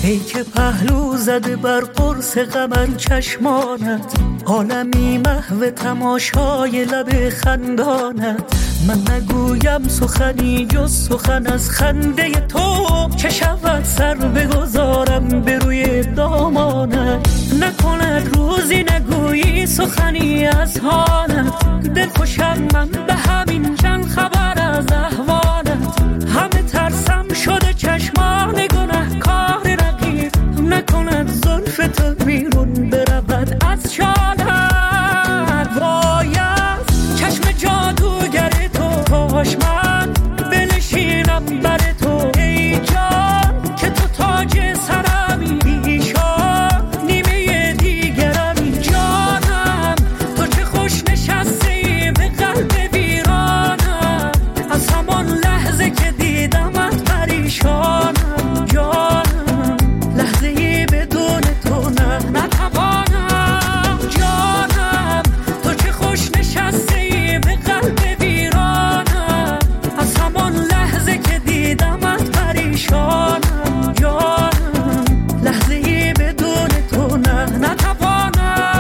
ای که پهلو زده بر قرص قمر چشمانت، عالمی محو تماشای لب خندانت. من نگویم سخنی جز سخن از خنده تو، چه شود سر بگذارم به روی دامانت. نکند روزی نگویی سخنی از حالت، دل خوشم من به همین چند خبر از احوالت. همه ترسم شده چشمان گناه کار رقیب، نکند زلف تو بیرون برود از شالت. وای از چشم جادوگر تو، کاش من بنشینم بر تو ای جان، که تو تاج سرمی پیشان نیمه دیگرمی. جانم تو چه خوش نشستی به قلب ویرانم، از همان لحظه که دیدمت پریشانم. جانم لحظه‌ای بدون تو نتوانم. جانم تو چه خوش نشستی به قلب ویرانم، از همان لحظه که دیدمت پریشانم. جانم لحظه‌ای بدون تو نتوانم.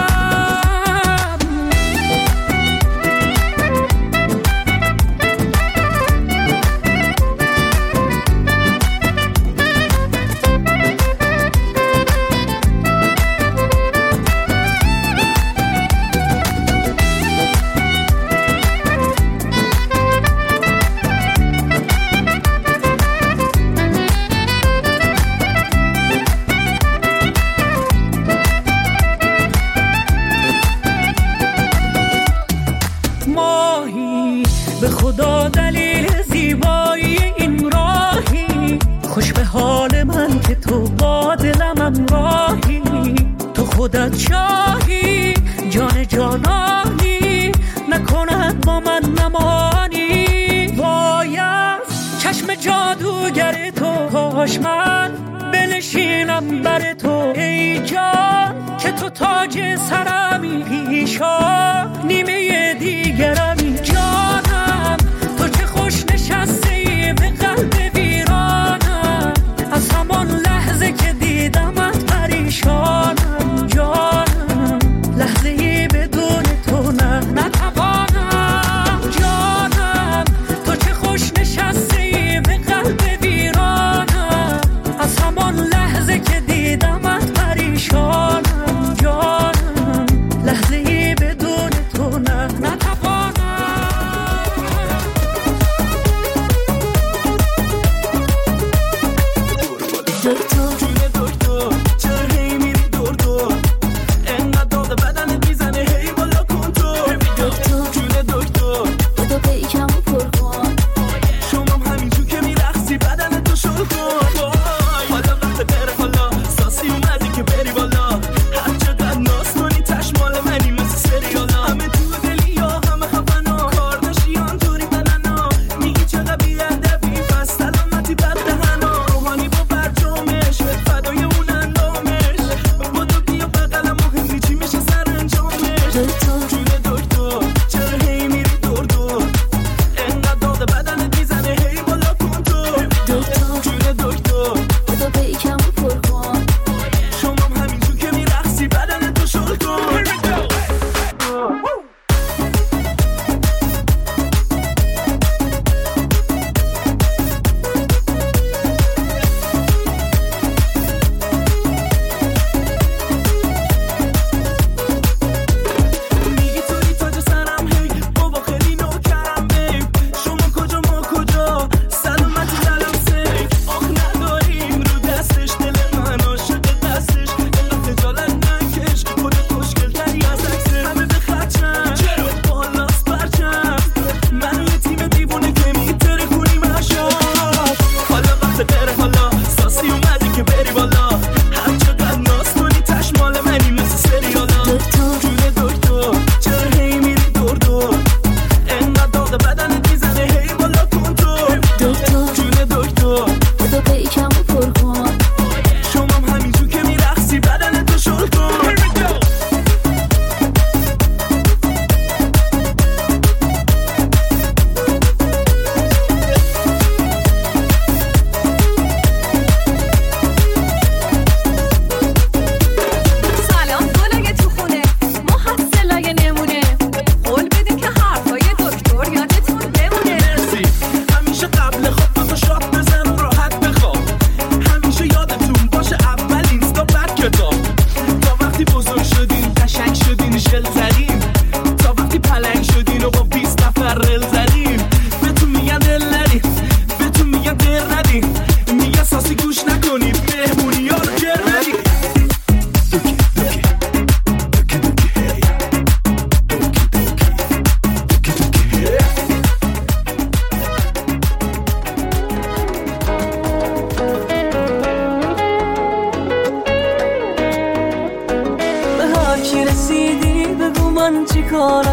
ماهی به خدا دلیل زیبایی این راهی، خوش به حال من که تو با دلم راهی. تو خودت شاهی جان جانانی، نکند با من نمانی. وای از چشم جادوگر تو، کاش من بنشینم بر تو ای جان، که تو تاج سرمی پیشان نیمه دیگرمی. جانم تو چه خوش نشستی به قلب ویرانم، از همان لحظه که دیدمت پریشانم. جانم لحظه‌ای بدون تو نتوانم. جانم تو چه خوش نشستی به قلب ویرانم، از همان لحظه که دیدمت پریشانم. جانم لحظه‌ای بدون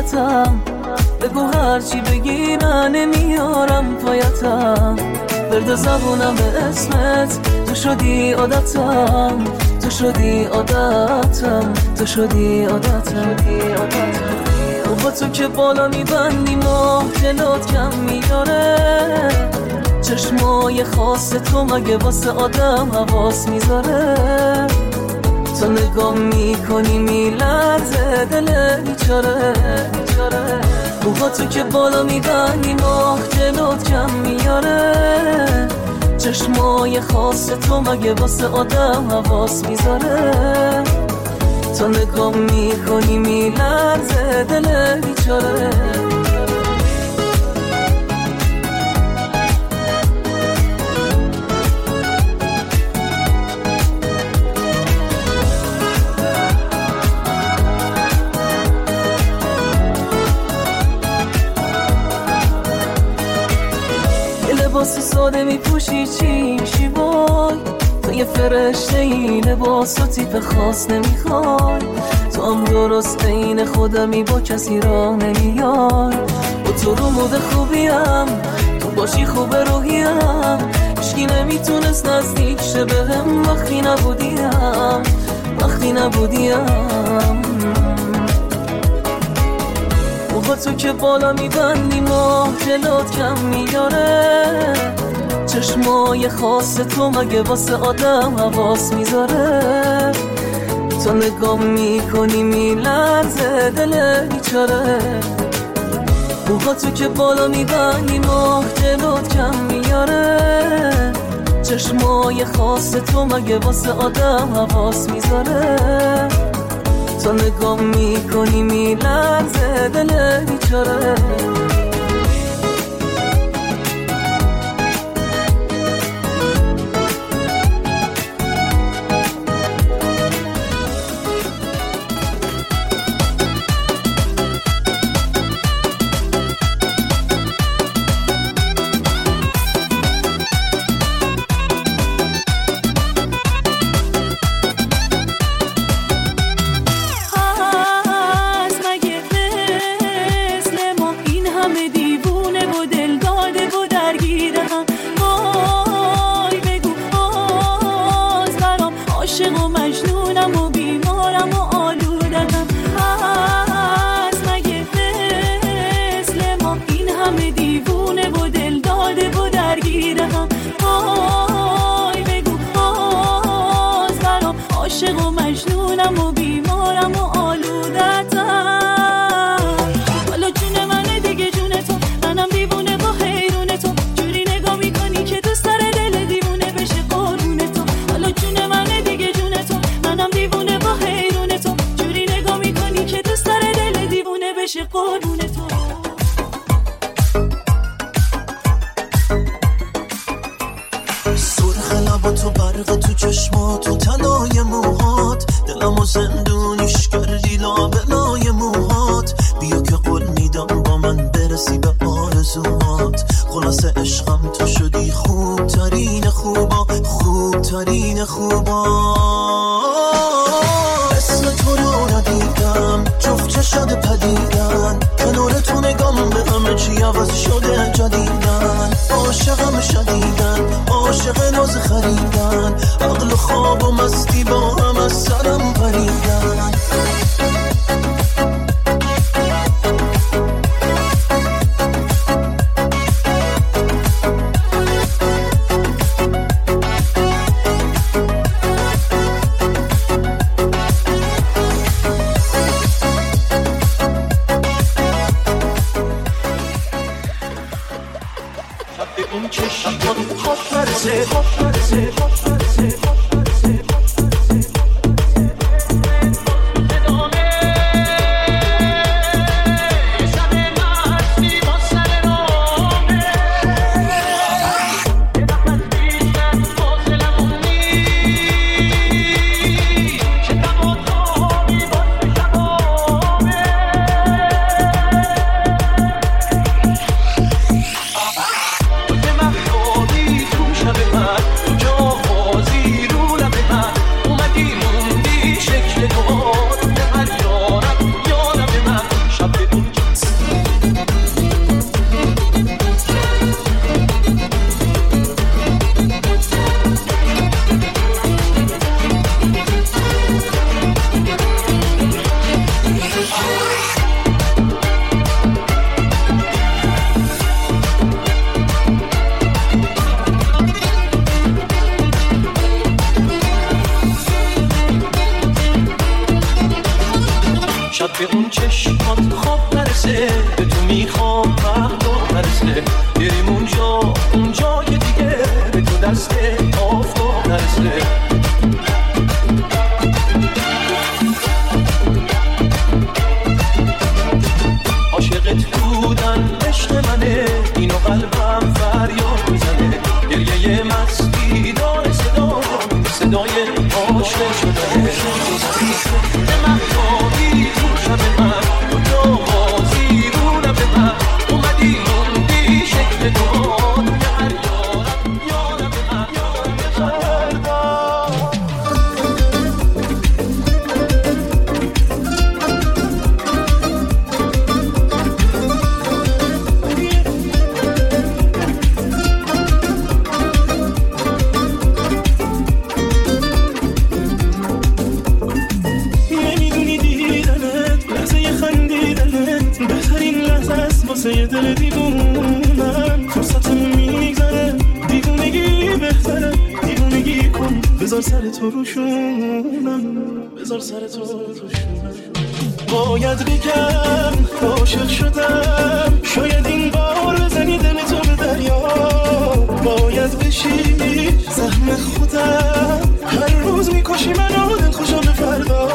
حمایتم، بگو هرچی بگی من نمیارم پایتم. برد زبونم به اسمت، تو شدی عادتم، تو شدی عادتم، تو شدی عادتم. با تو که بالا میبندی ماه جلوت کم میاره، چشمای خاص تو مگه واسه آدم حواس میذاره. تو نگاه میکنی میلرزه دل بیچاره. با تو که بالا میبندی ماه جلوت کم میاره، چشمای خاص تو مگه واسه آدم حواس میذاره. تو نگاه میکنی میلرزه دل بیچاره. لباس ساده میپوشی چی میشی وای، تو یه فرشته ای لباس و تیپ خاص نمیخوای. تو هم درست این خودمی با کسی راه نمیای. با تو رو مود خوبیم، تو باشی خوب روحیم، هیچکی نمیتونست نزدیک شه بهم وقتی نبودیم، وقتی نبودیم. با تو که بالا میبندی ماه جلوت کم میاره، چشمای خاص تو مگه واسه آدم حواس میذاره. تو نگاه میکنی میلرزه دل بیچاره. با تو که بالا میبندی ماه جلوت کم میاره، چشمای خاص تو مگه واسه آدم حواس میذاره. تو نگاه میکنی میلرزه دل بیچاره. به اون چشمات خواب نرسه، به تو میخوام مهدو نرسه، بریم اونجا اونجای دیگه، به تو دست آفتاب نرسه. عاشقت بودن عشق منه، اینو قلبم فریاد میزنه، گریه مستی داره صدا، صدای عاشق شدنه. به من خوابی شب من کجا بازی رو لب من اومدی موندی شکل تو توی هر یارم یارم من یارم یه دل دیوونم فرصتم میگذره، دیوونگی بهتره، دیوونگی کن بذار سر تو روشونم، بذار سر تو روشونم. باید بگم عاشق شدم، شاید این بار بزنی دل تو به دریا، باید بشی سهم خودم، هر روز میکشی منو دل خوشم به فردا،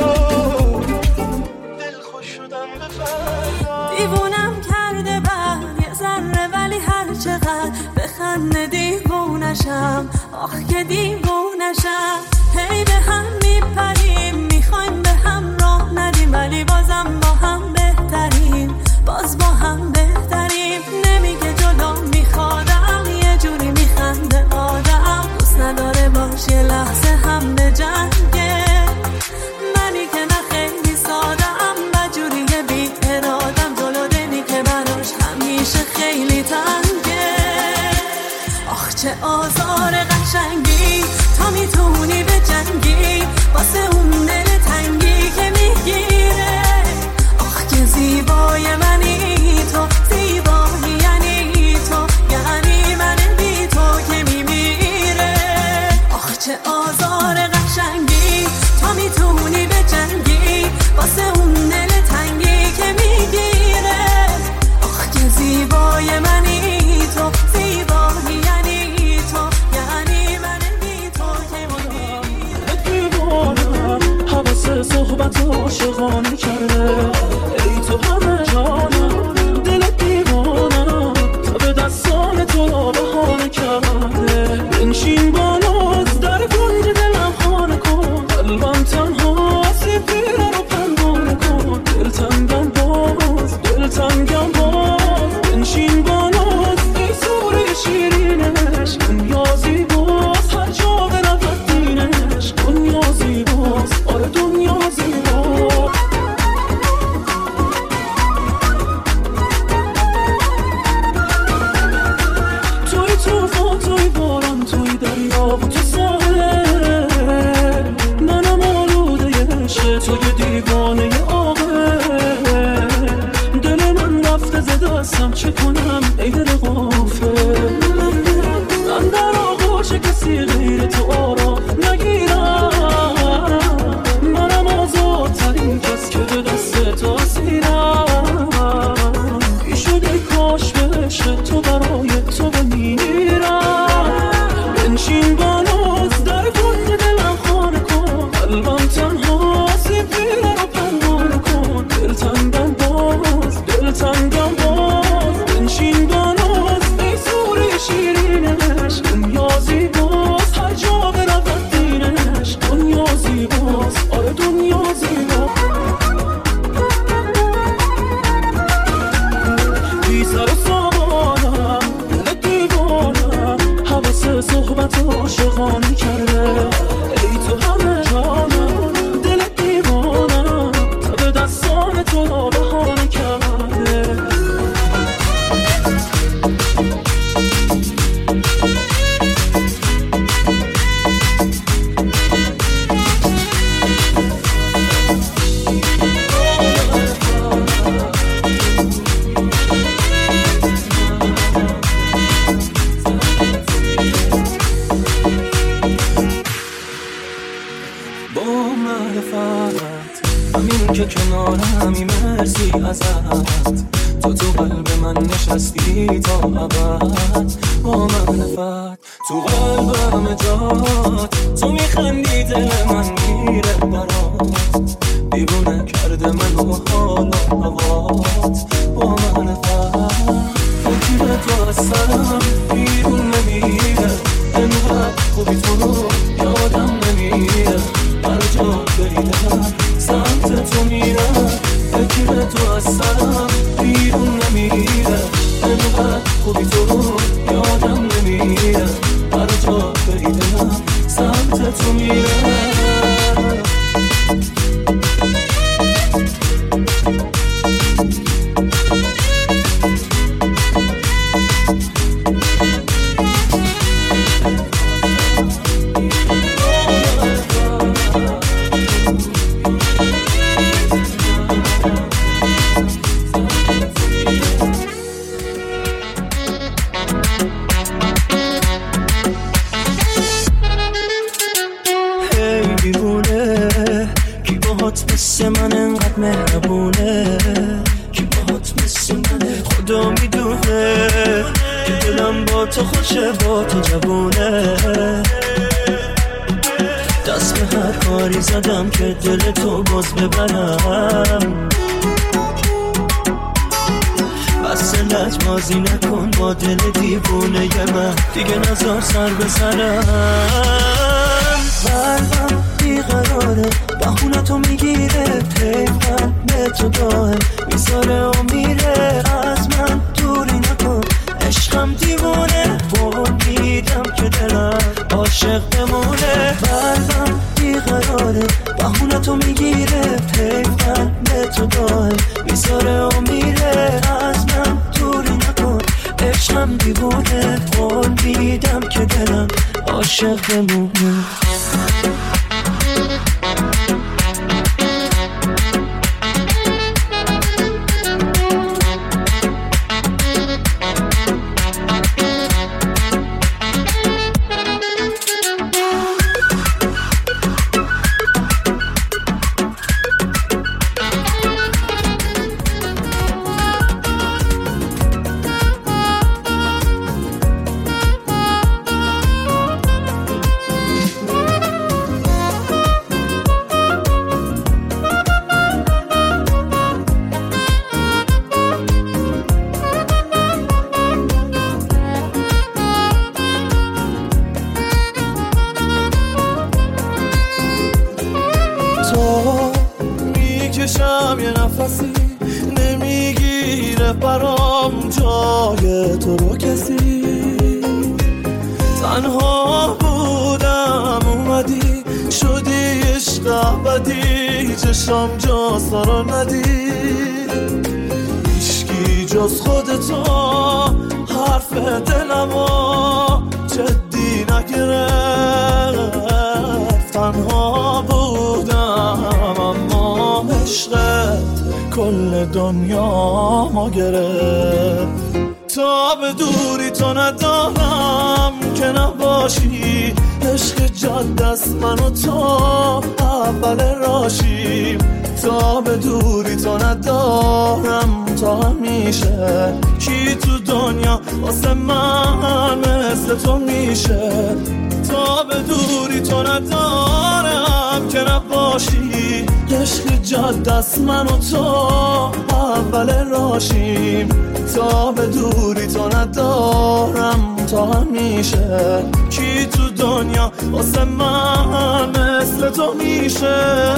دل خوش شدم به فردا. دیوونم کرده بعد یه ذره ولی هر چقدر بخنده دیوونشم، آخ که دیوونشم. هی به هم میپریم میخوایم به هم راه ندیم، ولی بازم با هم بهتریم، باز با هم بهتریم. نمیگه جلو میخوادم، یه جوری میخنده آدم، دوست نداره باش یه لحظه هم به جنگه، منی که نه خیلی سادم، بجوری بی ارادم، جلو دلی که براش همیشه خیلی تنگه. آخ چه آزار قشنگی، تا میتونی به جنگی واسه اون دل تنگی که میگیره. آخ که زیبای منی تو، زیبایی یعنی تو، یعنی من بی تو که میمیره. آخ چه آزار قشنگی، تا میتونی به جنگی واسه اون دل تنگی که میگیره. آخ که زیبای منی تو، زیبایی یعنی تو، یعنی من بی تو که میمیره. دیوانم حواس صحبت عاشقانه کرده، ای تو همه جانم، دل دیوانم تا به دستان تو بهانه کرده. بنشین بالاز در کنج دلم خانه کن، قلبم تنها سیبیره رو پروانه کن، دلتنگم باز، دلتنگم باز. بنشین بالاز ای سوره شیرینش، دنیا زیباست هر جا برود دینش، دنیا زیباست آره دنیا زیباست. توی توفان، توی باران، توی دریا و تو ساحل، منم آلوده عشق، توی دیوانه عاقل. دل من رفته ز دستم، چه کنم ای دل غافل، من در آغوش کسی غیر تو آرام نگیرم، منم آزادترین کس که به دست تو اسیرم. بی شده کاش به عشق تو برای تو بمیرم. بنشین بالاز در کنج دلم خانه کن، قلبم تنها سیبیره رو پروانه کن، دلتنگم باز، دلتنگم باز. بنشین بالاز ای سوره شیرینش، دنیا زیباست هر جا برود دینش، دنیا زیباست آره دنیا زیباست. بی سر و سامانم، دل دیوانم، حواس صحبت عاشقانه کرده، ای تو همه جانم، دل دیوانم تا به دستان تو بهانه کرده. تو قلب من نشستی تا ابد با معرفت، تو قلبم جات، تو میخندی دل من میره برات، دیوونه کرده منو حال و هوات با معرفت. فکر تو از سرم بیرون نمیره، انقدر خوبی تو رو یادم نمیره، هر جا بریدم سمت تو میرم. فکر تو از سرم بیرون نمیره، انقدر خوبی تو رو یادم نمیره، هر جا بریدم سمت تو میرم. من انقدر مهربونه، کی باهات مثل منه، خدا میدونه که دلم با تو خوشه، با تو جوونه. دست به هر کاری زدم که دل تو باز ببرم، بس لج بازی نکن با دل دیوونه من، دیگه نذار سر به سرم. قلبم بیقراره، بخونه تو میگیره، پیفن به تو داره، میذاره و میره، از من دوری نکن، عشقم دیوونه، قول میدم که دلم عاشق بمونه. قلبم بیقراره، بخونه تو میگیره، پیفن به تو داره، میذاره و میره، از من دوری نکن، عشقم دیوونه، قول میدم که دلم عاشق بمونه. میکشم یه نفسی، نمیگیره برام جای تو رو کسی، تنها بودم اومدی شدی عشق ابدی، چشم جا سارا ندید، هیچکی جز خودتو حرف دلمو جدی نگرفت، تنها بودم اما عشقت کل دنیا ما گرفت. تا به دوری تو ندارم که نباشی، عشق جد است من و تو اول راشیم، تا به دوری تو ندارم تا همیشه، کی تو دنیا واسه من مثل تو میشه. تا به دوری تو ندارم که نباشی، عشق جد است من و تو اول راشیم، تا به دوری تو ندارم تا همیشه، کی تو دنیا واسه من مثل تو میشه.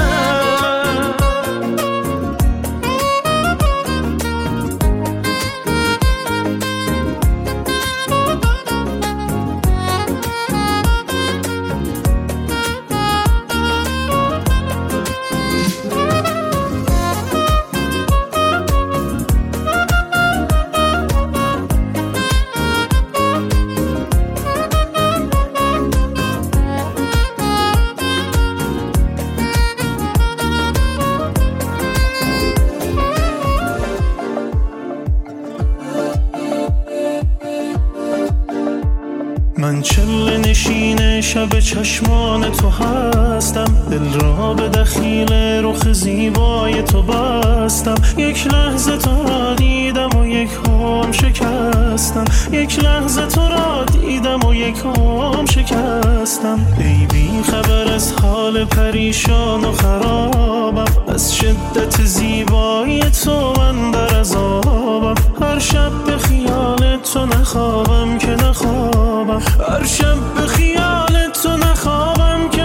من چله نشین شب چشمان تو هستم، دل را به دخیل رخ زیبای تو بستم. یک لحظه تو را دیدم و یک هم شکستم، یک لحظه تو را دیدم و یک هم شکستم. ای بی خبر از حال پریشان و خرابم، از شدت زیبایی تو من در عذابم. هر شب به خیال تو نخوابم که نخوابم، هر شب به خیال تو نخوابم که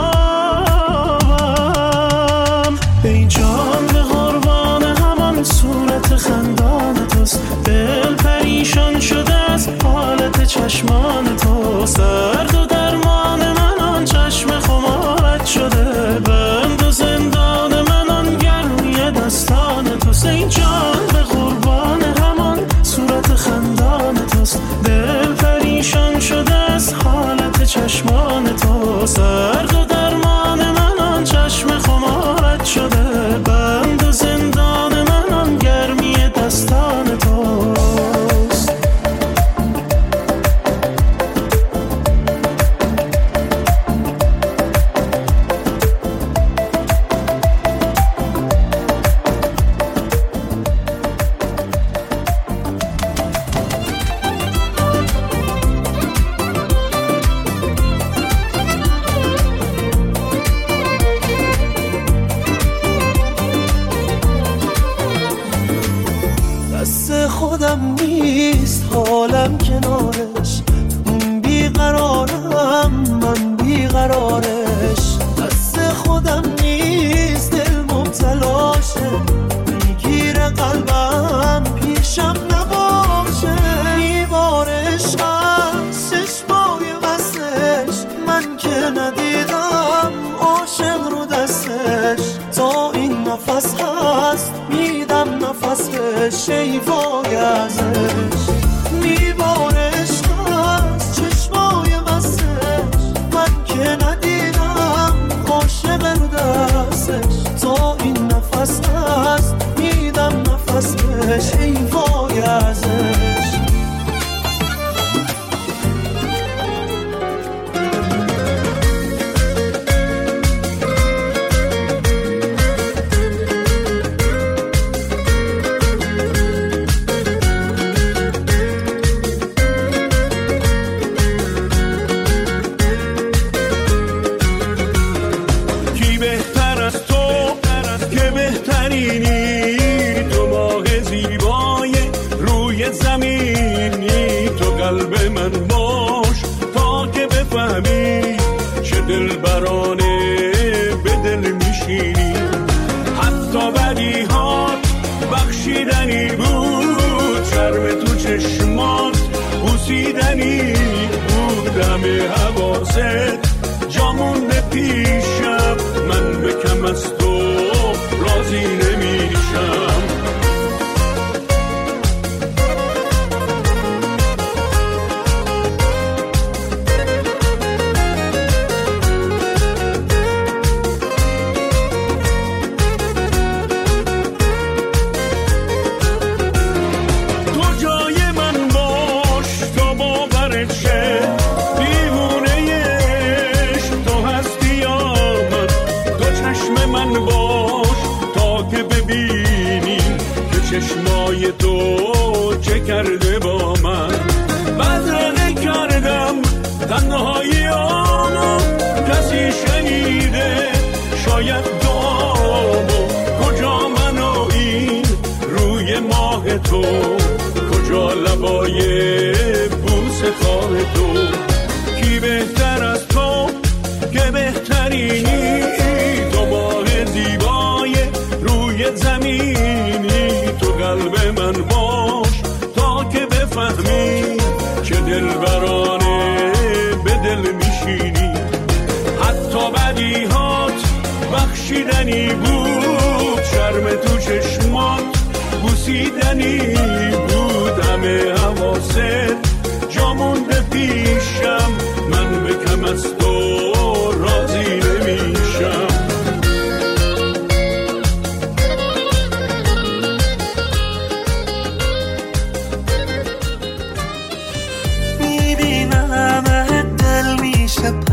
نخوابم. ای جان به قربان همان صورت خندان توست، دل پریشان شده از حالت چشمان تو. سرد و درمان من آن چشم خمارت شده، بند و زندان من آن گرمی دستان توست. ای جان به قربان همان صورت خندان توست، دل پریشان شده از حالت چشمان تو. سرد و درمان من آن چشم خمارت شده، بند و زندان من آن گرمی دستان توست. خودم نیست حالم کنارش، بیقرارم من بیقرارش. دست خودم نیست دل مبتلاشه، میگیره قلبم پیشم نباشه. میبارش از چشمای وصلش، من که ندیدم عاشق رو دستش. تا این نفس هست میدم نفس بهش، ای وای ازش. میبارش از چشمای وصلش، من که ندیدم عاشق رو دستش. تا این نفس هست میدم نفس بهش، ای وای ازش. بوسیدنی بود همه حواست، جامون پیشم من به کم از تو راضی نمیشم. چشمای تو چه کرده با من، بدرقه کردم تنهایی آنو. کسی شنیده شاید دعامو، کجا من و این روی ماه تو، کجا لبای بوسه خواه تو. کی بهتر از تو که بهترینی، تو ماه زیبای روی زمینی. تو قلب من باش تا که بفهمی که دلبرانه به دل میشینی. حتی بدیهات بخشیدنی بود، شرم تو چشمات بوسیدنی بود همه حواست، جامونده پیشم من به کم از تو راضی نمیشم. میبینم دل میشه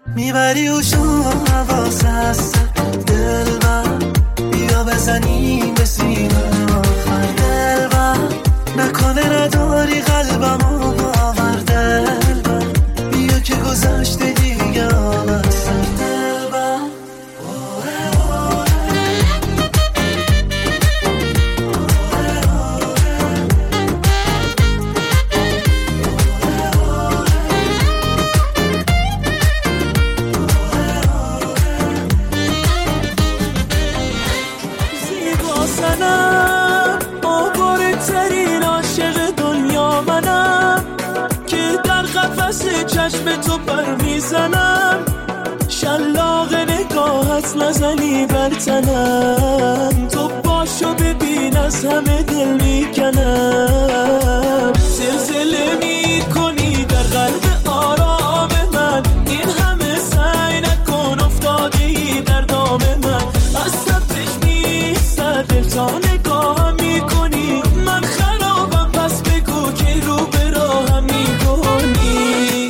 میبری اوشون حواس هست دلبر بیا بزنیم به سینه آخر دلبر نکنه نداری قلبمو باور دلبر بیا که گذشته دیگه آمد سر دلبر چشم تو بر میزنم شلاق نگاهت نزنی بر تنم تو باشو ببین از همه دل میکنم زلزله میکنی در قلب آرام من این همه سعی نکن افتادی در دام من از صدش میستد دل تا نگاه میکنی من خرابم پس بگو که رو به راهم میکنی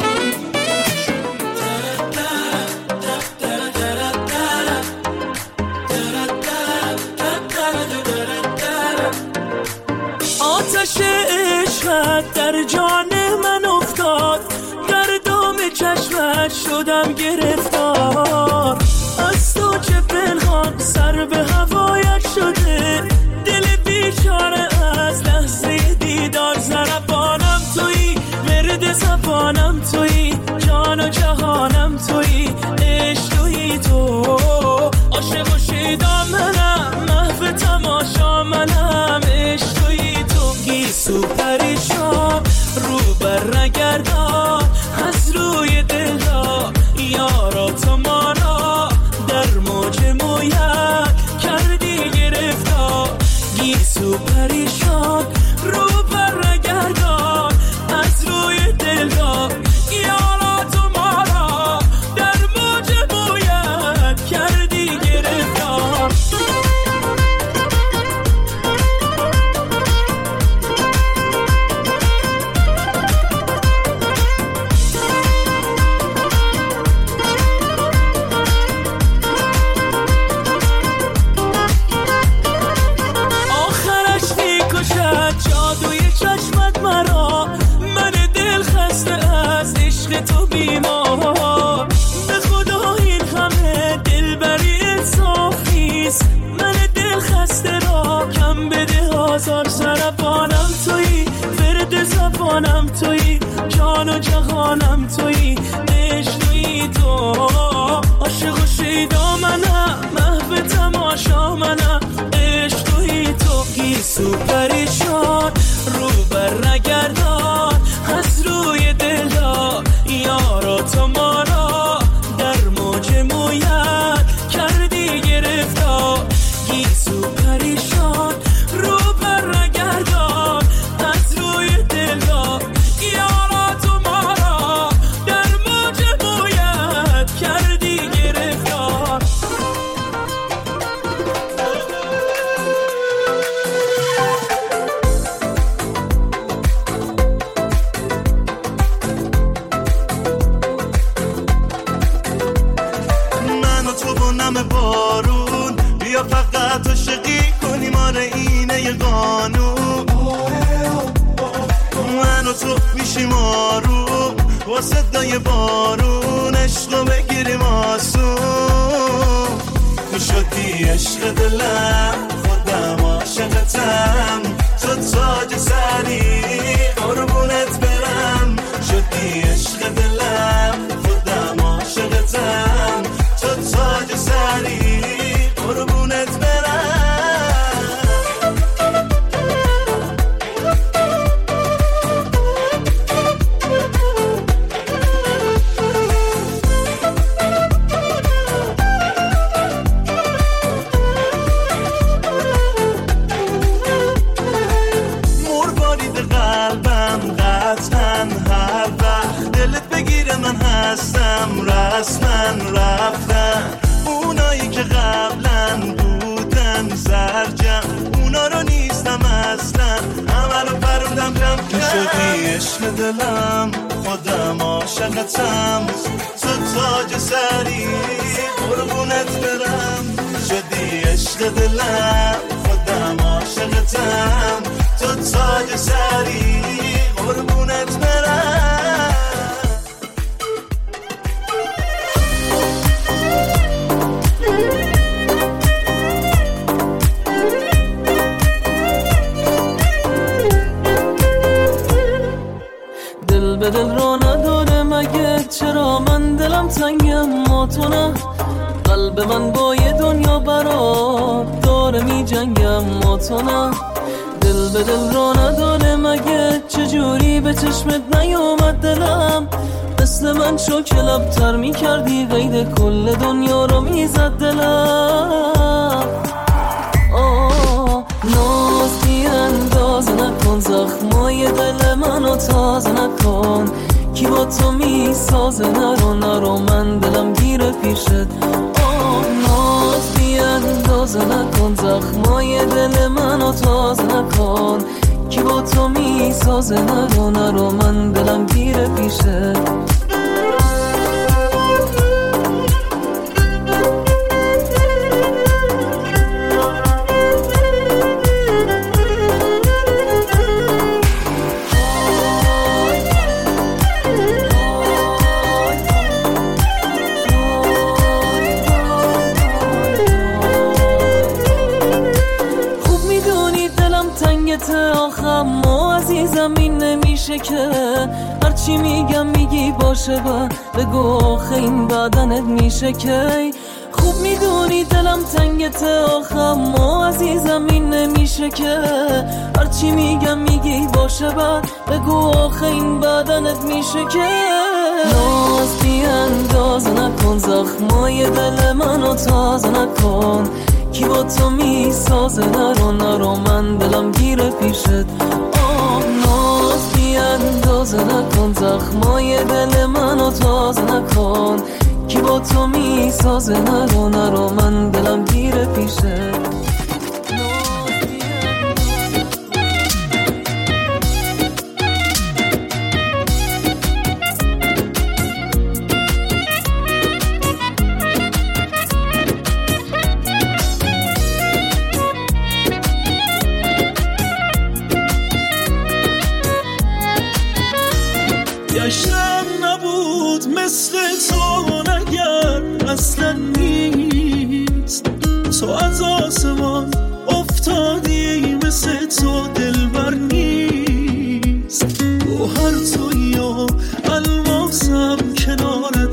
آتش عشقت در جان من افتاد در دام چشمت شدم گرفتار از تو چه پنهان سر به هوایت شده دل بیچاره از لحظه دیدار ضربانم تویی ورد زبانم تویی جان و جهانم تویی عشق تویی تو عاشق و شیدا منم محو تماشا منم عشق تویی تو گیسو پریشان رو بر نگردان از روی دل ها یارا تو مانا در موج مویت کردی گرفتار گیسو پریشان رو بر نگردان از روی دل ها یارا تو مانا در موج مویت کردی گرفتار تو بیمار به خدا این همه دلبری انصاف نیست من دل خسته را کم بده آزار ضربانم تویی ورد زبانم تویی جان و جهانم تویی عشق تویی تو عاشق و شیدا منم محو تماشا منم عشق تویی تو گیسو پریشان رو بر نگردان از روی دل ها یارا تو مانا در موج مویت کردی گرفتار گیسو پریشان رو بر نگردان از روی دل ها یارا تو مانا در موج مویت کردی گرفتار بارون بیا فقط عاشقی کنی مال اینه یه قانون من و تو میشیم آروم با صدای بارون عشقو بگیریم آسون تو شدی عشق دلم خودم عاشقتم تو تاج سری قربونت برم شدی عشق دلم خودم عاشقتم تو تاج سری قربونت برم مربارید قلبم قطعا هر وقت دلت بگیره من هستم رسمن رفتن اونایی که قبلا بودن سرجم اونا یارو نیستم اصلا، همه رو پرودم جمع کرد. شدی عشق دلم خودم عاشقتم، تو تاج سری قربونت برم. شدی عشق دلم خودم عاشقتم، تو تاج سری قربونت برم. دل به دل را نداره مگه، چرا من دلم تنگم ما تو نه. قلب من با یه دنیا برات داره می جنگم ما تو نه. دل به دل را نداره مگه، چجوری به چشمت نیومد دلم. مثل من شو که لبتر می کردی، قید کل دنیا رو می زد دلم. ناز بی انداز نکن، زخمای دل منو تازه نکن. کی با تو می سازه، نرو من دلم گیره پیشت. ناز بی انداز نکن، زخمای دل منو تازه نکن. کی با تو می سازه، نرو من دلم گیره پیشت. آخم ما عزیزم این نمیشه که، هرچی میگم میگی باشه با بگو آخه این بدنت میشه که. خوب میدونی دلم تنگته آخم ما عزیزم این نمیشه که، هرچی میگم میگی باشه با بگو آخه این بدنت میشه که. ناز بی انداز نکن، زخمای دل منو تازه نکن. کی با تو می سازه، نرو من دلم گیره پیشت. ناز بی اندازه نکن، زخمای دل منو تازه نکن. کی با تو می سازه، نرو من دلم گیره پیشت. گشتم نبود مثل تو نگر اصلا نیست. تو از آسمان افتادی مثل تو دلبر نیست. گوهر تویی و الماسم کنارت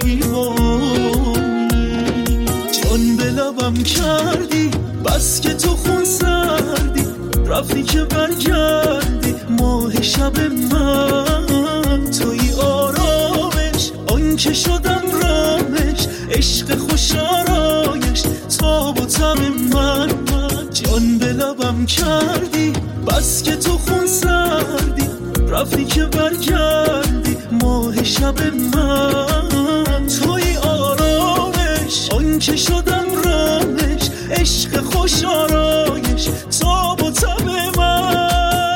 زیبایی. جان به لبم کردی بس که تو خون سردی، رفتی که برگردی ماه شب من. توی آرامش آن که شدم رامش، عشق خوش آرایش تاب و تب من. جان به لبم کردی بس که تو خون سردی، رفتی که برگردی ماه شب من. توی آرامش آن که شدم رامش، عشق خوش آرایش تاب و تب من.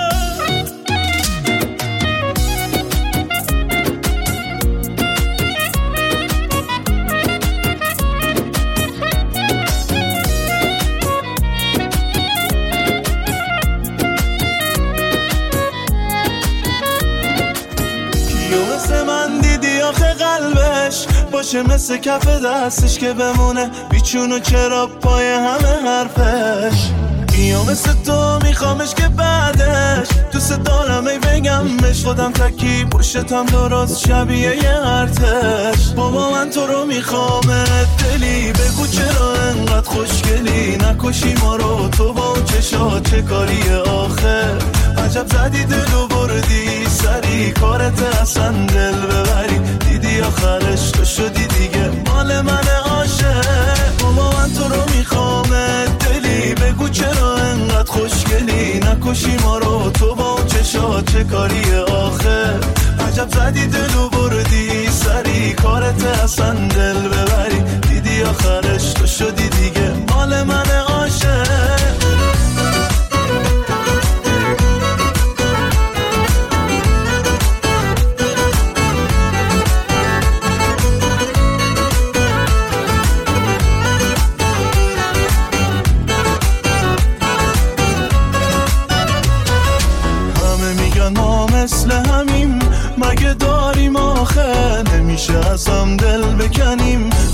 باشه مثل کف دستش که بمونه بیچون و چرا پای همه حرفش. یا مثل تو میخوامش که بعدش دوست دارم ای بگمش. خودم تکی پشتم درست شبیه یه ارتش. بابا من تو رو میخوامت دلی، بگو چرا انقدر خوشگلی. نکشی ما رو تو با اون چشا، چه کاریه آخه. عجب زدی دلو بردی سری، کارت اصلا دل ببری. دیدی آخرش تو شدی دیگه مال من عاشق. بابا من تو رو میخوامت دلی، بگو چرا انقدر خوشگلی. نکشی ما رو تو با اون چشا، چه کاریه آخه. عجب زدی دلو بردی سری، کارت اصلا دل ببری. دیدی آخرش تو شدی دیگه مال من عاشق.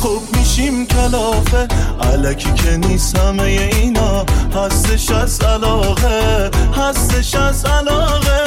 خوب میشیم کلافه الکی که نیست همه اینا هستش از علاقه هستش از علاقه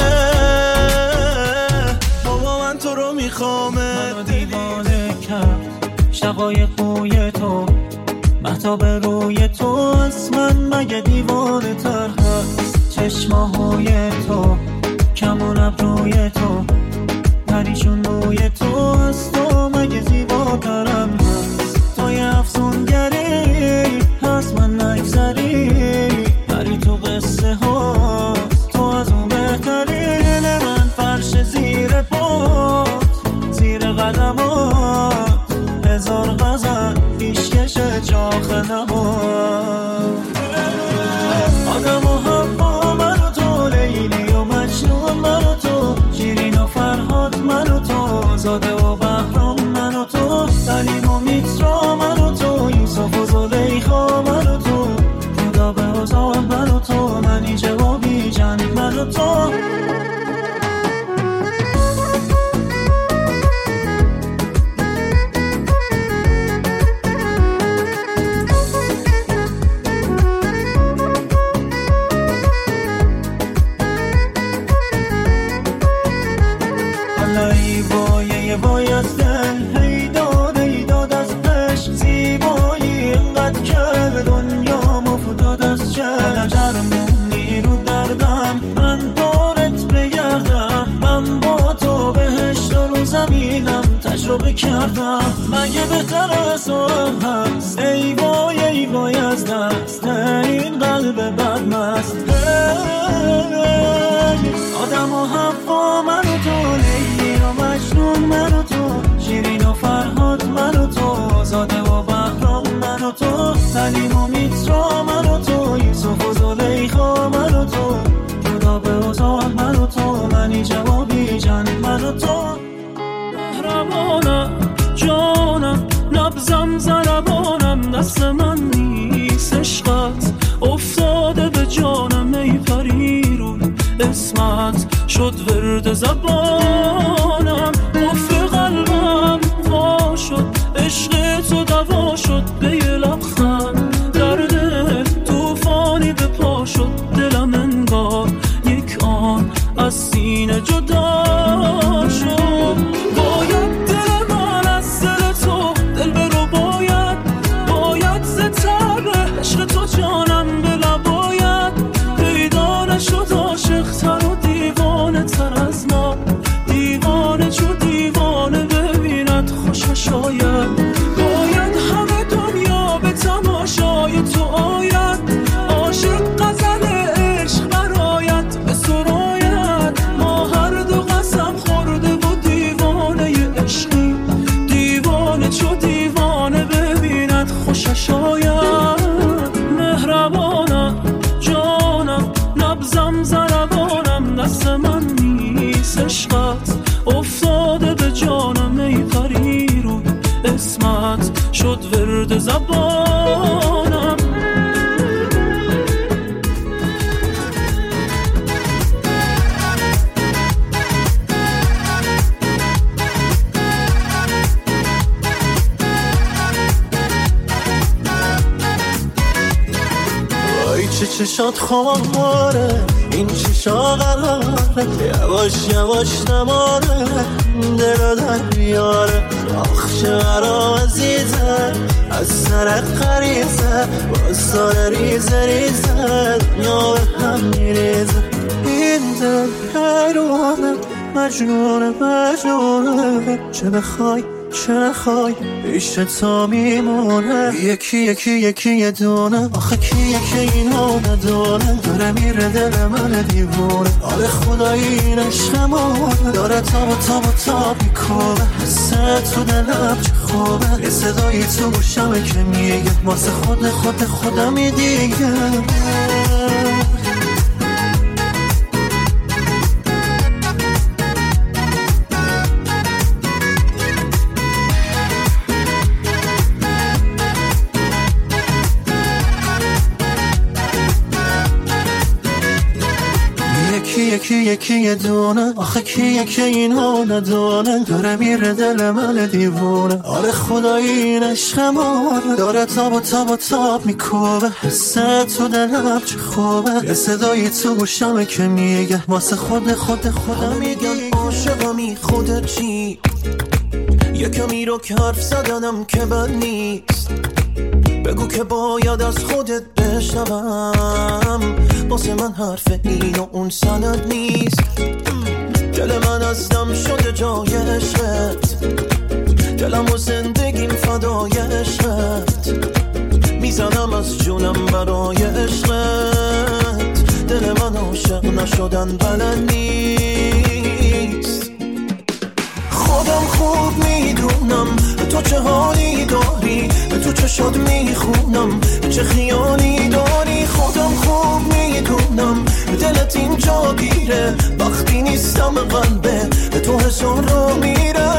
بابا من تو رو میخوامه منو دیوانه کرد شقایق بوی تو مهتاب روی تو از من مگه دیوانه تر هست چشماهای تو کمون ابروی تو پریشون روی تو از تو مگه زیباترم هست تو یه افسونگری هست من نگذری پری تو قصه ها تو از اون بهترین من فرش زیر پات زیر قدمات هزار غزل پیشکش جاخ نبات آدم و حوا من و تو لیلی و مجنون من و تو شیرین و فرهاد من و تو زاده و بهرام من و تو سلیم و میترا من و تو یوسف و زلیخا من و تو خدا به اوضاع من و تو منی جوابی جنگ من و تو وای از دل هیداد از عشق زیبایی اینقدر که دنیا مفتاد از چشم درمونی رو دردم من دارت بگردم من با تو بهشت رو زمینم تجربه کردم مگه بهتر از تو هست ای وای از دست این قلب بدمست آدم و حوا من و تو لیلی و مجنون من و تو شیرین و فرهاد من و تو زاده و بهرام من و تو سلیم و میترا من و تو یوسف و زلیخا من و تو خدا به اوضاع من و تو منی جوابی جنگ من و تو مهربانم جانم نبزم زربانم دست من نیست عشقت افتاده به جانم ای پری روی اسمت شد ورد زبانم قفل قلبم وا شد عشق تو دوا شد به یه لبخند در دل توفانی به پا شد دلم انگار یک آن از سینه جدا شد باید دل من از دل تو دل برو باید زتر عشق تو جانم به لباید پیدا نشد عاشق تر و دیوانه تر از ما دیوانه چو دیوانه ببیند خوشش آید باید همه دنیا به تماشای تو آید عاشق غزل عشق برآید به سراید ما هر دو قسم خورده و دیوانه عشقی دیوانه چو دیوانه ببیند خوشش آید مهربانم جانم نبزم زربانم دست من نیست عشقت افتاده به جانم ای پری روی اسمت شد ورد زبانم وای چه چشات خماره این چشا قراره یواش نماره دل در بیاره آخ چه برام عزیزه از سر قریزه باز داره ریزه دنیا به هم میریزه این دل حیرونه مجنونه چه بخوای چه نخوای پیش تا میمونه یکی یه دونه آخه کیه که اینو ندونه داره میره دل من دیوونه آره خدایی این عشقمونه داره تا میکنه حسه تو دلم چه خوبه یه صدایی تو گوشمه که میگه واسه خودمی دیگه یکی یه دونه، آخه کیه که اینو ندونه، داره میره دل من دیوونه. آره خدایی این عشقمون داره تاب میکوبه، حسه تو دلم چه خوبه، یه صدایی تو گوشمه که میگه واسه خودم میگن عاشقمی خودت چی، یکمی رو که حرف زدنم که بد نیست، بگو که باید از خودت بشنوم، واسه من حرف این و اون سند نیست. دل من از دم شده جای عشقت، دلم و زندگیم فدای عشقت، میزنم از جونم برای عشقت، دل من عاشق نشدن بلد نیست. خودم خوب میدونم تو چه حالی داری، تو چه شاد میخونم چه خیالی داری. خودم خوب میدونم دلت اینجا گیره، وقتی نیستم قلبه تو حسون رو میره.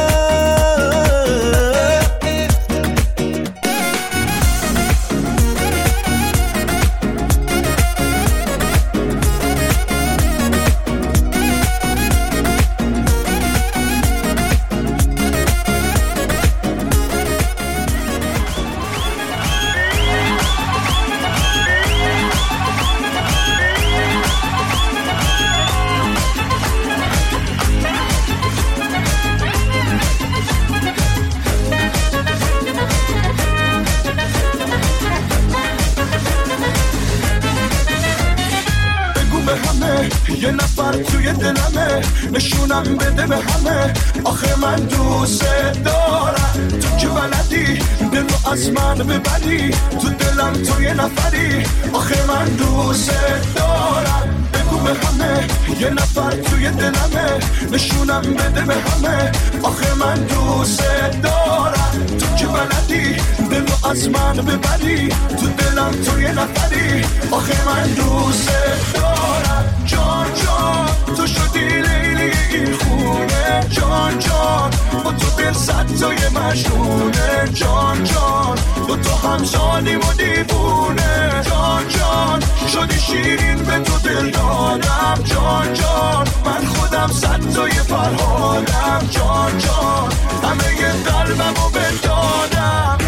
یه نفر توی دلمه، نشونم بده به همه، آخه من دوست دارم. تو که بلدی دل رو از من ببری، تو دلم تو یه نفری، آخه من دوست دارم. بگو به همه یه نفر توی دلمه، نشونم بده به همه، آخه من دوست دارم. تو که بلدی دل رو از من ببری، تو دلم تو یه نفری، آخه من دوست دارم. جان جان تو شدی لیلی این خونه، جان جان با تو دل صد تای مجنونه، جان جان با تو همزادیم و دیوونه، جان جان شدی شیرین به تو دل دادم، جان جان من خودم صد تای فرهادم، جان جان همه ی قلبم رو بدادم.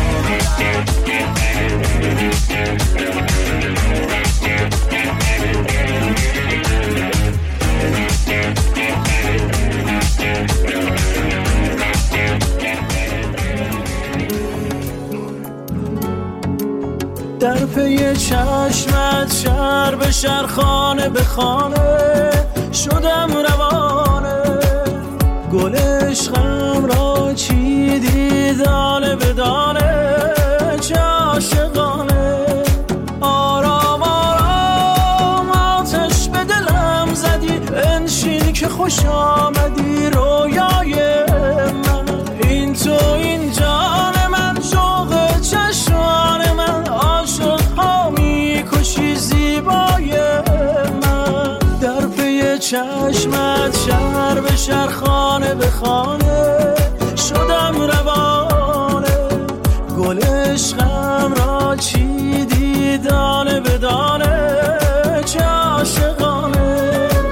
در پی چشمت شهر به شهر خانه به خانه شدم روانه، گل عشقم را چیدی دانه به دانه، چه عاشقانه. آرام آرام آتش به دلم زدی، انشین که خوش آمدی رویای من، این تو این جان من، شوق چشمان من، عاشق ها میکشی زیبای من. در پی چشمت شهر به شهر خانه به خانه شدم روانه، گل عشقم را چیدی دانه به دانه، چه عاشقانه.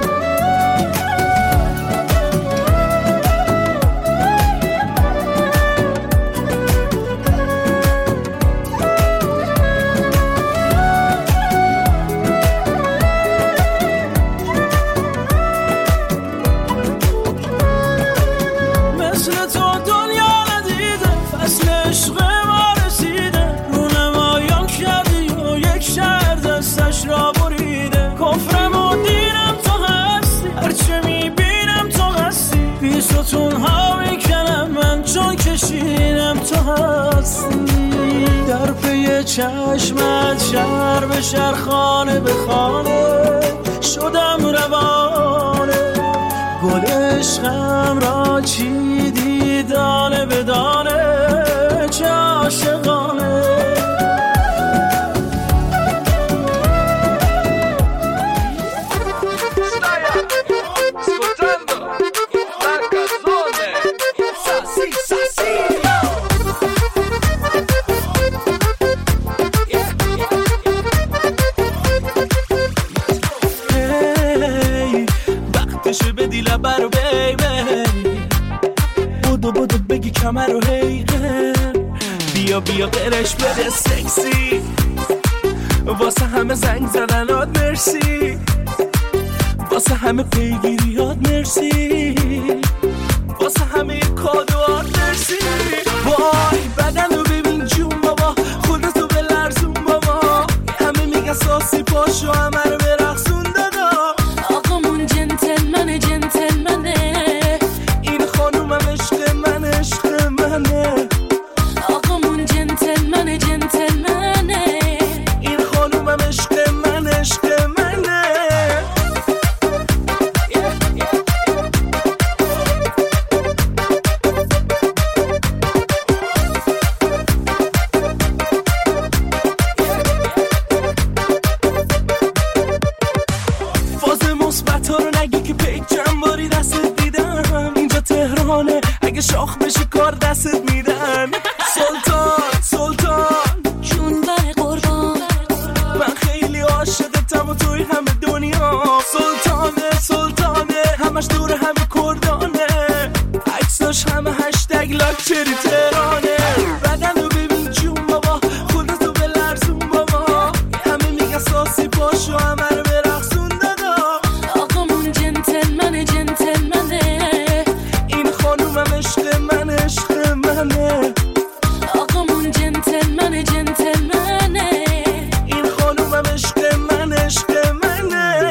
در پی چشمت شهر به شهر خانه به خانه شدم روانه، گل عشقم را چیدی دانه به دانه، چه عاشقانه. همه رو حیقه. بیا بیا قرش بده سکسی، واسه همه زنگ زدنات مرسی، واسه همه پیگیریات مرسی، واسه همه کادوات مرسی. وای بدن رو ببین جون بابا، خودتو به لرزون بابا، همه میگن ساسی پاشو همه رو برقصون دادا. آقامون جنتلمنه جنتلمنه، این خانومم عشق من عشق منه. آقامون جنتلمنه جنتلمنه، این خانومم عشق من عشق منه. فاز مثبت ها رو نگی که پیک چند باری دستت دیدم. اینجا تهرانه، اگه شاخ بشی کار دستت میدن. سلطان سلطان جون بر قربان، من خیلی عاشقتم و توی همه دنیا. سلطانه سلطانه همش دور همه کردانه، عکساش همه هشتگ لاکچری تهرانه. بدن رو ببین جون بابا، خودتو به لرزون بابا، همه میگن ساسی پاشو همه رو برقصون دادا. آقامون جنتلمنه جنتلمنه، این خانومم عشق من عشق منه. آقامون جنتلمنه جنتلمنه، این خانومم عشق من عشق منه.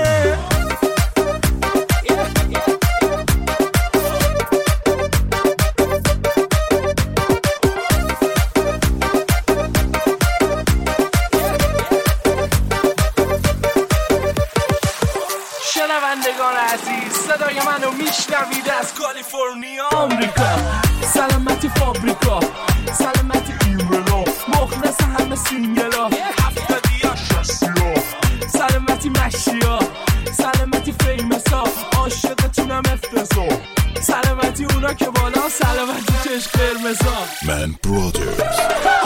شنوندگان عزیز، صدای منو میشنوید از کالیفرنیا آمریکا. سلامتی فابریکا، سلامتی ایملا، مخلص همه سینگلا، هفتادیا شستیا، سلامتی مشیا، سلامتی فیمسا، عاشقتونم افتضا، سلامتی اونا که بالا، سلامتی چشم قرمزا. من برادرز.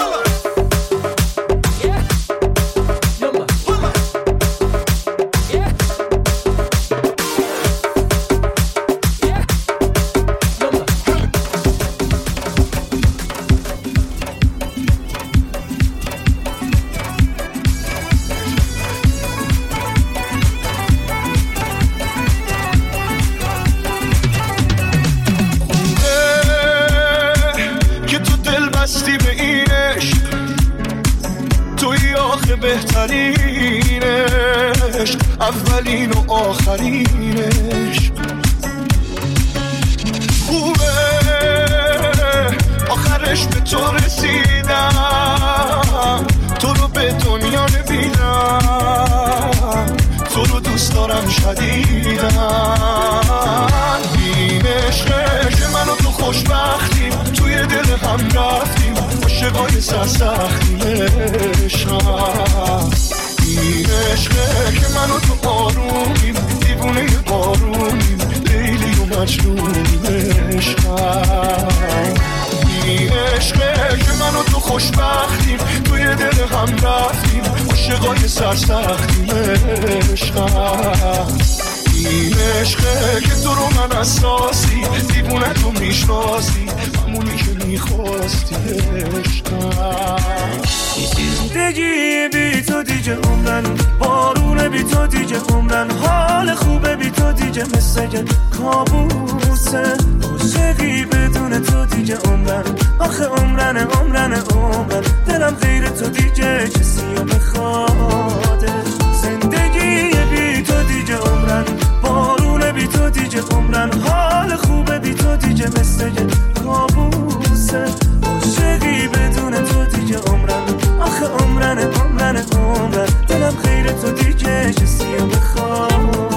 بهترینش، اولین و آخرینش خوبه، آخرش به تو رسیدم، تو رو به دنیا نمیدم، تو رو دوست دارم شدیدم. این عشقه که من و تو خوشبختیم، توی دل هم رفتیم، عاشقای سرسختیم عشقم. این عشقه که من و تو آرومیم، دیوونه بارونیم، لیلی و مجنونیم عشقم. این عشقه که من و تو خوشبختیم، توی دل هم رفتیم، عاشقای سرسختیم عشقم. این عشقه که تو رو من اساسی، دیوونه تو میشناسی، همونی که میخواستی عشقم. زندگی بی تو دیگه عمرن، بارونه بی تو دیگه عمرن، حال خوبه بی تو دیگه مثل کابوسه، عاشقی بدون تو دیگه عمرن، آخه عمرن عمرن عمرن، دلم غیر تو دیگه کسی رو بخواده. زندگی بی تو دیگه عمرن، بارونه بی تو دیگه عمرن، حال خوبه بی تو دیگه مثل کابوسه، عاشقی بدون تو دیگه عمرن، آخه عمرن عمرن عمرن، دلم غیر تو دیگه کسی رو بخواد.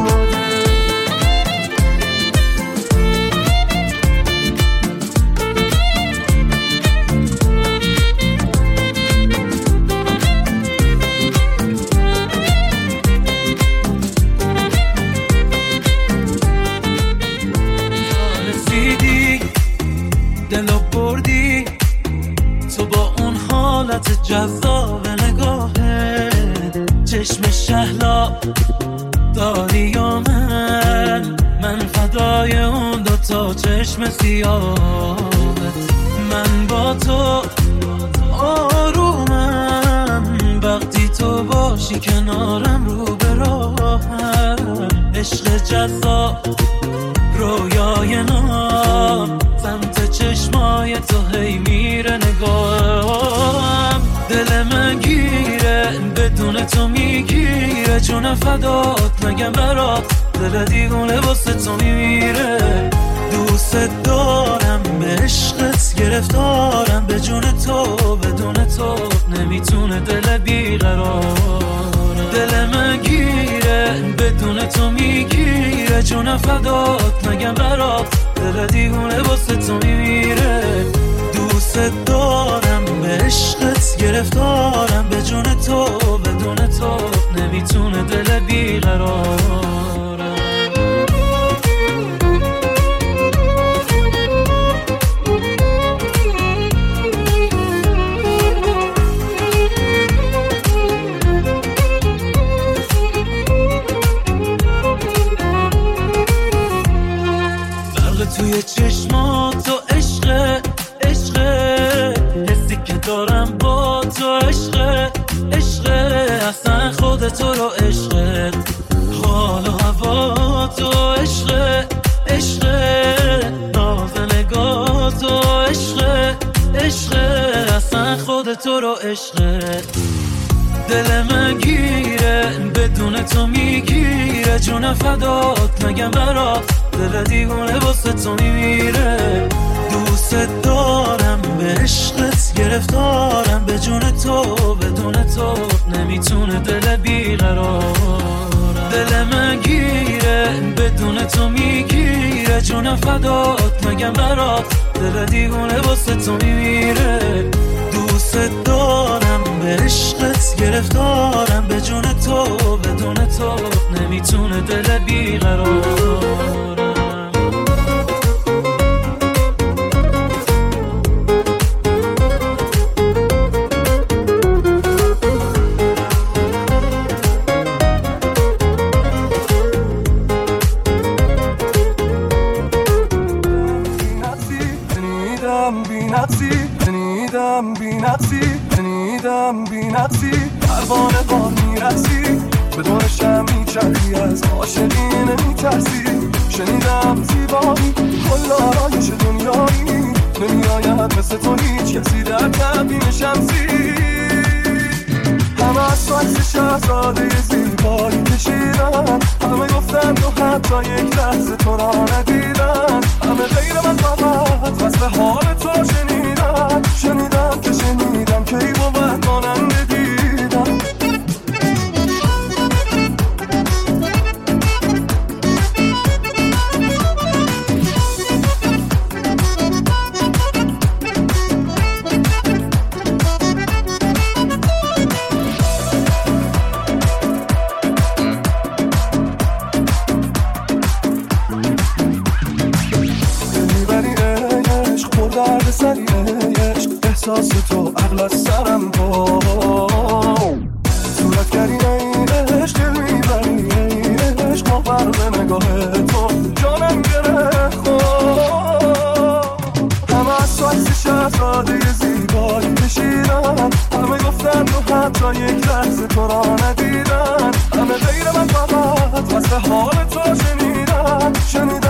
دلو بردی تو با اون حالت جذاب نگاهه، چشم شهلا داری یا من فدای اون دو تا چشم سیاهت. من با تو آرومم وقتی تو باشی کنارم رو به راهم. عشق جذاب رویای نام سمت چشمای تو هی میره نگاهم. دل من گیره بدون تو میگیره جون فدات نگم برات دل دیوونه واسه تو میمیره. دوست دارم به عشقت گرفتارم به جون تو بدون تو نمیتونه دل بیقرارم. دل من گیره بدون تو میگیره جون فدات نگم برات دل دیوونه واسه تو میمیره. دوست دارم به عشقت گرفتارم به جون تو بدون تو نمیتونه دل بیقرارم. توی چشمات تو عشقه عشقه حسی که دارم با تو عشقه عشقه اصلا خود تو رو عشقه حال و هوا تو عشقه عشقه ناز نگاه تو عشقه عشقه اصلا خود تو رو عشقه. دل من گیره بدون تو میگیره جون فدات نگم برات دل دیوونه واسه تو میمیره. دوست دارم به عشقت گرفتارم به جون تو بدون تو نمیتونه دل بیقرارم. دل من گیره بدون تو میگیره جون فدات نگم برات دل دیوونه واسه تو میمیره. دوست دارم به عشقت گرفتارم به جون تو بدون تو نمیتونه دل بیقرارم. پروانه بار میرسی به دورشم میچرخی از عاشقی نمیترسی. شنیدم زیبایی کل آرایش دنیایی نمیآید مثل تو هیچ کسی در تبین شمسی. همه از تو عکس شهزاده زیبایی کشیدن همه گفتن تو حتی یک لحظه تو را ندیدن. همه غیر من فقط وصف حال تو شنیدن شنیدم که شنیدم که ای بود مانند دیدم. احساس تو عقل از سرم با صورت کردی ای عشق دل میبری ای عشق ما برد نگاه تو جانم گره خود. همه از تو عکس شهزاده زیبایی کشیدن همه گفتن تو حتی یک لحظه تو را ندیدن. همه غیر من فقط وصف حال تو شنیدن